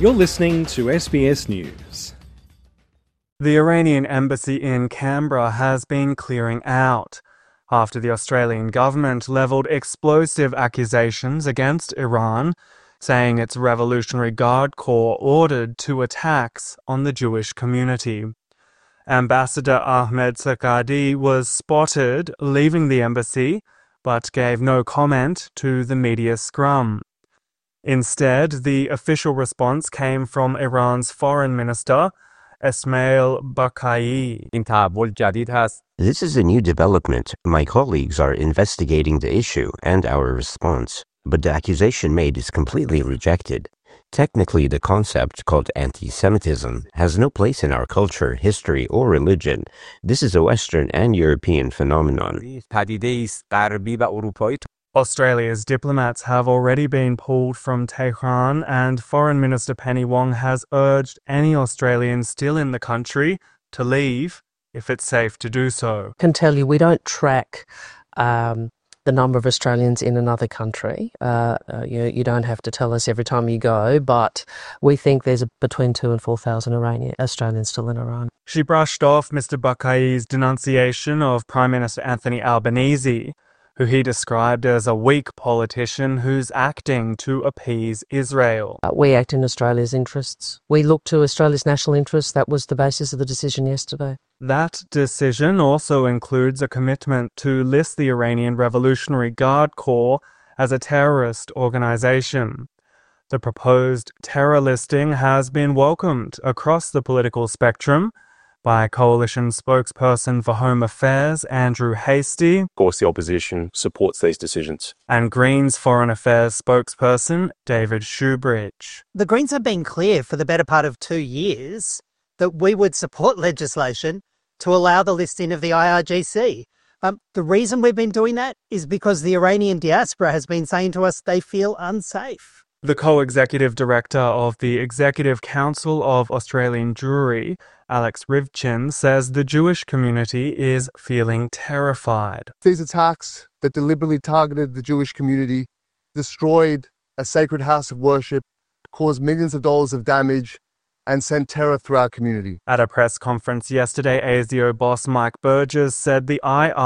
You're listening to SBS News. The Iranian embassy in Canberra has been clearing out after the Australian government levelled explosive accusations against Iran, saying its Revolutionary Guard Corps ordered 2 attacks on the Jewish community. Ambassador Ahmed Sakadi was spotted leaving the embassy, but gave no comment to the media scrum. Instead, the official response came from Iran's foreign minister, Esmail Bakai. This is a new development. My colleagues are investigating the issue and our response, but the accusation made is completely rejected. Technically, the concept called anti-Semitism has no place in our culture, history, or religion. This is a Western and European phenomenon. Australia's diplomats have already been pulled from Tehran, and Foreign Minister Penny Wong has urged any Australians still in the country to leave if it's safe to do so. I can tell you we don't track the number of Australians in another country. You don't have to tell us every time you go, but we think there's between 2,000 and 4,000 Australians still in Iran. She brushed off Mr. Bakai's denunciation of Prime Minister Anthony Albanese, who he described as a weak politician who's acting to appease Israel. We act in Australia's interests. We look to Australia's national interests. That was the basis of the decision yesterday. That decision also includes a commitment to list the Iranian Revolutionary Guard Corps as a terrorist organisation. The proposed terror listing has been welcomed across the political spectrum by Coalition spokesperson for Home Affairs, Andrew Hastie. Of course, the opposition supports these decisions. And Greens Foreign Affairs spokesperson, David Shoebridge. The Greens have been clear for the better part of 2 years that we would support legislation to allow the listing of the IRGC. The reason we've been doing that is because the Iranian diaspora has been saying to us they feel unsafe. The co-executive director of the Executive Council of Australian Jewry, Alex Rivchin, says the Jewish community is feeling terrified. These attacks that deliberately targeted the Jewish community, destroyed a sacred house of worship, caused millions of dollars of damage, and sent terror through our community. At a press conference yesterday, ASIO boss Mike Burgess said the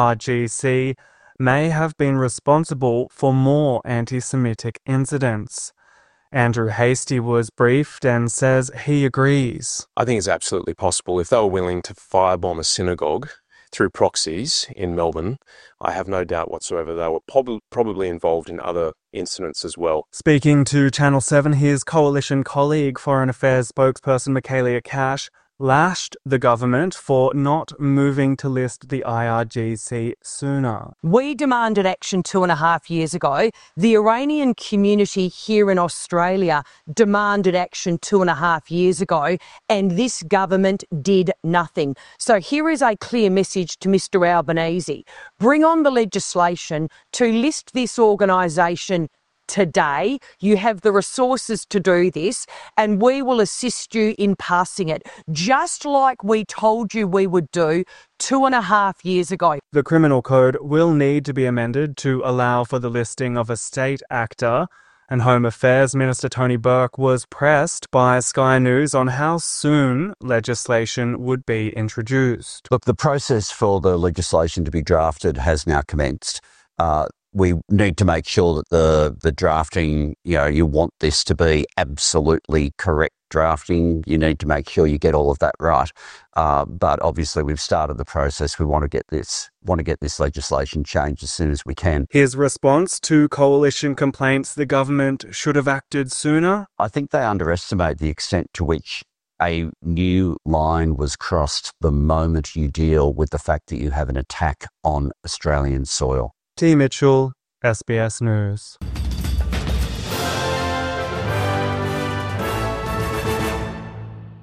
IRGC may have been responsible for more anti-Semitic incidents. Andrew Hastie was briefed and says he agrees. I think it's absolutely possible. If they were willing to firebomb a synagogue through proxies in Melbourne, I have no doubt whatsoever they were probably involved in other incidents as well. Speaking to Channel 7, his coalition colleague, Foreign Affairs spokesperson Michaelia Cash, lashed the government for not moving to list the IRGC sooner. We demanded action 2.5 years ago. The Iranian community here in Australia demanded action 2.5 years ago, and this government did nothing. So here is a clear message to Mr. Albanese. Bring on the legislation to list this organisation today. You have the resources to do this, and we will assist you in passing it, just like we told you we would do 2.5 years ago. The criminal code will need to be amended to allow for the listing of a state actor, and Home Affairs Minister Tony Burke was pressed by Sky News on how soon legislation would be introduced. Look, the process for the legislation to be drafted has now commenced. We need to make sure that the drafting, you want this to be absolutely correct drafting. You need to make sure you get all of that right. But obviously we've started the process. We want to get this legislation changed as soon as we can. His response to coalition complaints the government should have acted sooner? I think they underestimate the extent to which a new line was crossed the moment you deal with the fact that you have an attack on Australian soil. T. Mitchell, SBS News.